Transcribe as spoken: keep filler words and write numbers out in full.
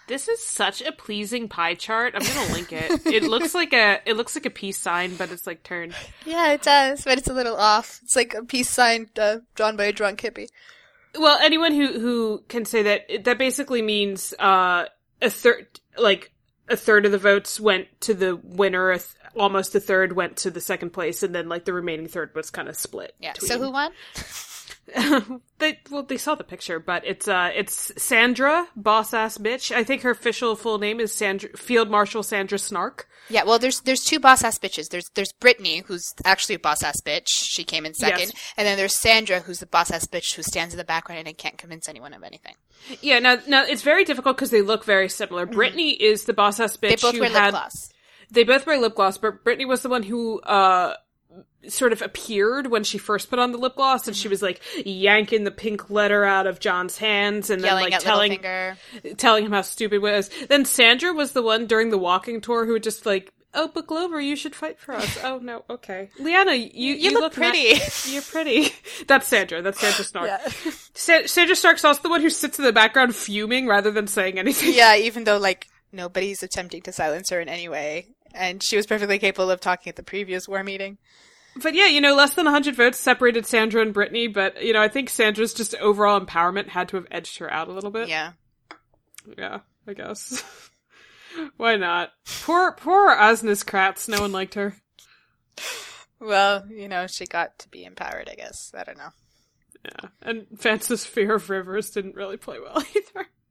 This is such a pleasing pie chart. I'm gonna link it. It looks like a it looks like a peace sign, but it's like turned. Yeah, it does, but it's a little off. It's like a peace sign uh, drawn by a drunk hippie. Well, anyone who who can say that that basically means uh, a third, like a third of the votes went to the winner, a th- almost a third went to the second place, and then like the remaining third was kind of split. Yeah. between... So who won? they well, they saw the picture, but it's uh, it's Sandra, boss ass bitch. I think her official full name is Sandra Field Marshal Sandra Snark. Yeah, well, there's there's two boss ass bitches. There's there's Brittany, who's actually a boss ass bitch. She came in second, Yes. and then there's Sandra, who's the boss ass bitch who stands in the background and can't convince anyone of anything. Yeah, now now it's very difficult because they look very similar. Mm-hmm. Brittany is the boss ass bitch. They both who wear had, lip gloss. They both wear lip gloss, but Brittany was the one who uh sort of appeared when she first put on the lip gloss, and mm-hmm. she was like yanking the pink letter out of John's hands and Yelling then like at telling Littlefinger. telling him how stupid it was. Then Sandra was the one during the walking tour who would just like, oh, but Glover, you should fight for us. Oh no, okay, Leanna, you you, you look, look pretty. Ma- you're pretty. That's Sandra. That's Sandra Snark. Yeah. Sa- Sandra Snark's also the one who sits in the background fuming rather than saying anything. Yeah, even though like nobody's attempting to silence her in any way, and she was perfectly capable of talking at the previous war meeting. But yeah, you know, less than one hundred votes separated Sandra and Brittany, but, you know, I think Sandra's just overall empowerment had to have edged her out a little bit. Yeah. Yeah, I guess. Why not? Poor, poor Asnes Kratz, no one liked her. Well, you know, she got to be empowered, I guess. I don't know. Yeah, and Francis Fear of Rivers didn't really play well either.